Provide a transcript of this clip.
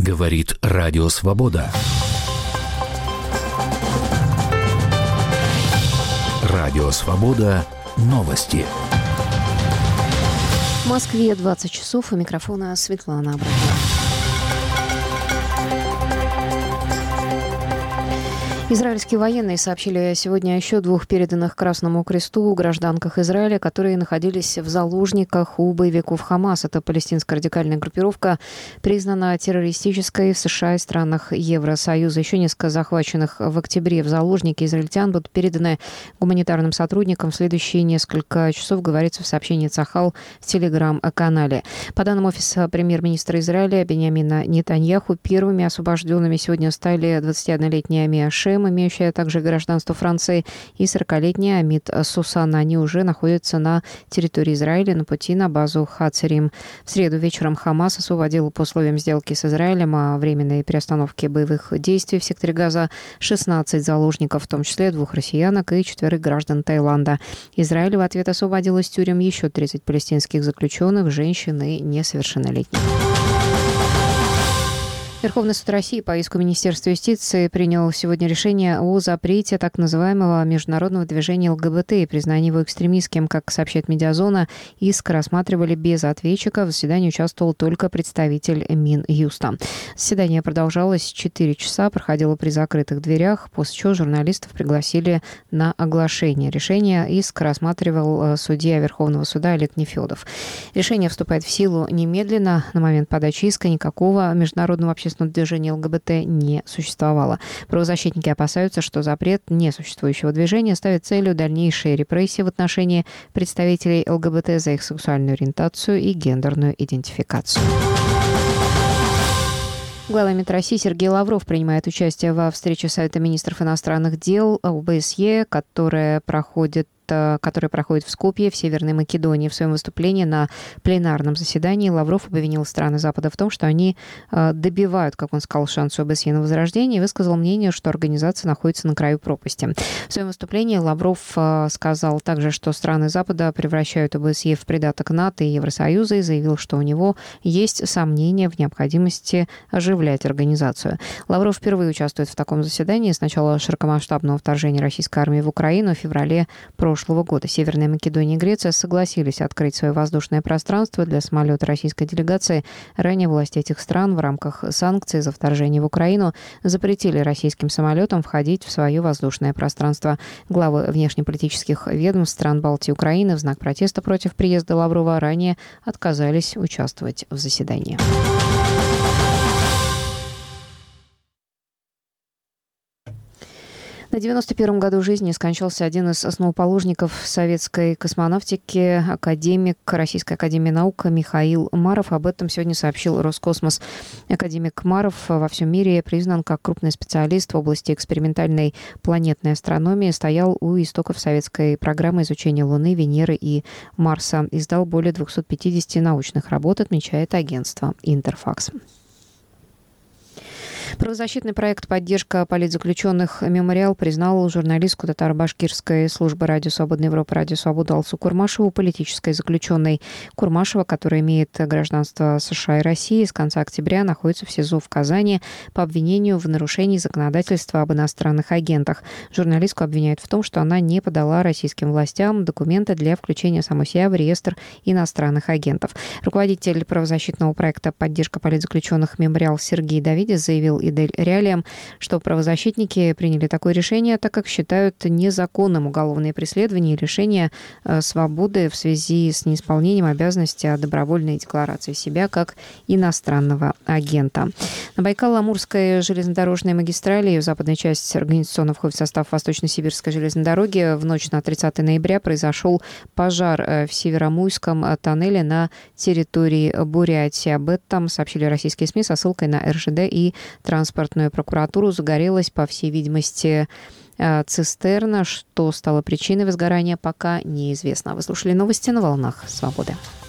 Говорит Радио Свобода. Радио Свобода. Новости. В Москве 20 часов. У микрофона Светлана Абрамова. Израильские военные сообщили сегодня о еще 2 переданных Красному Кресту гражданках Израиля, которые находились в заложниках у боевиков Хамас. Это палестинская радикальная группировка, признана террористической в США и странах Евросоюза. Еще несколько захваченных в октябре в заложники израильтян будут переданы гуманитарным сотрудникам в следующие несколько часов, говорится в сообщении Цахал в телеграм-канале. По данным офиса премьер-министра Израиля Биньямина Нетаньяху, первыми освобожденными сегодня стали 21-летняя Мия Шем, имеющая также гражданство Франции, и 40-летняя Амит Сусана. Они уже находятся на территории Израиля на пути на базу Хацерим. В среду вечером Хамас освободил по условиям сделки с Израилем о временной приостановке боевых действий в секторе Газа 16 заложников, в том числе 2 россиянок и 4 граждан Таиланда. Израиль в ответ освободил из тюрем еще 30 палестинских заключенных, женщин и несовершеннолетних. Верховный суд России по иску Министерства юстиции принял сегодня решение о запрете так называемого международного движения ЛГБТ и признании его экстремистским. Как сообщает «Медиазона», иск рассматривали без ответчика. В заседании участвовал только представитель Минюста. Заседание продолжалось 4 часа, проходило при закрытых дверях, после чего журналистов пригласили на оглашение решения. Иск рассматривал судья Верховного суда Олег Нефедов. Решение вступает в силу немедленно. На момент подачи иска никакого международного общественного движения ЛГБТ не существовало. Правозащитники опасаются, что запрет несуществующего движения ставит целью дальнейшие репрессии в отношении представителей ЛГБТ за их сексуальную ориентацию и гендерную идентификацию. Глава МИД России Сергей Лавров принимает участие во встрече Совета министров иностранных дел ОБСЕ, которая проходит в Скопье, в Северной Македонии. В своем выступлении на пленарном заседании Лавров обвинил страны Запада в том, что они добивают, как он сказал, шанс ОБСЕ на возрождение, и высказал мнение, что организация находится на краю пропасти. В своем выступлении Лавров сказал также, что страны Запада превращают ОБСЕ в придаток НАТО и Евросоюза, и заявил, что у него есть сомнения в необходимости оживлять организацию. Лавров впервые участвует в таком заседании с начала широкомасштабного вторжения российской армии в Украину в феврале прошлого года. Северная Македония и Греция согласились открыть свое воздушное пространство для самолета российской делегации. Ранее власти этих стран в рамках санкций за вторжение в Украину запретили российским самолетам входить в свое воздушное пространство. Главы внешнеполитических ведомств стран Балтии и Украины в знак протеста против приезда Лаврова ранее отказались участвовать в заседании. На 91-м году жизни скончался один из основоположников советской космонавтики, академик Российской академии наук Михаил Маров. Об этом сегодня сообщил Роскосмос. Академик Маров во всем мире признан как крупный специалист в области экспериментальной планетной астрономии. Стоял у истоков советской программы изучения Луны, Венеры и Марса. Издал более 250 научных работ, отмечает агентство «Интерфакс». Правозащитный проект «Поддержка политзаключенных Мемориал» признал журналистку татаро-башкирской службы «Радио Свободная Европа» «Радио Свобода» Алсу Курмашеву политической заключенной. Курмашева, которая имеет гражданство США и России, с конца октября находится в СИЗО в Казани по обвинению в нарушении законодательства об иностранных агентах. Журналистку обвиняют в том, что она не подала российским властям документы для включения самой себя в реестр иностранных агентов. Руководитель правозащитного проекта «Поддержка политзаключенных Мемориал» Сергей Давидис заявил Идель Реалиям, что правозащитники приняли такое решение, так как считают незаконным уголовные преследования и лишение свободы в связи с неисполнением обязанности о добровольной декларации себя как иностранного агента. На Байкало-Амурской железнодорожной магистрали, ее западная часть организационно входит в состав Восточно-Сибирской железной дороги, в ночь на 30 ноября произошел пожар в Северомуйском тоннеле на территории Бурятии. Об этом сообщили российские СМИ со ссылкой на РЖД и транспортную прокуратуру. Загорелась, по всей видимости, цистерна. Что стало причиной возгорания, пока неизвестно. Вы слушали новости на «Волнах Свободы».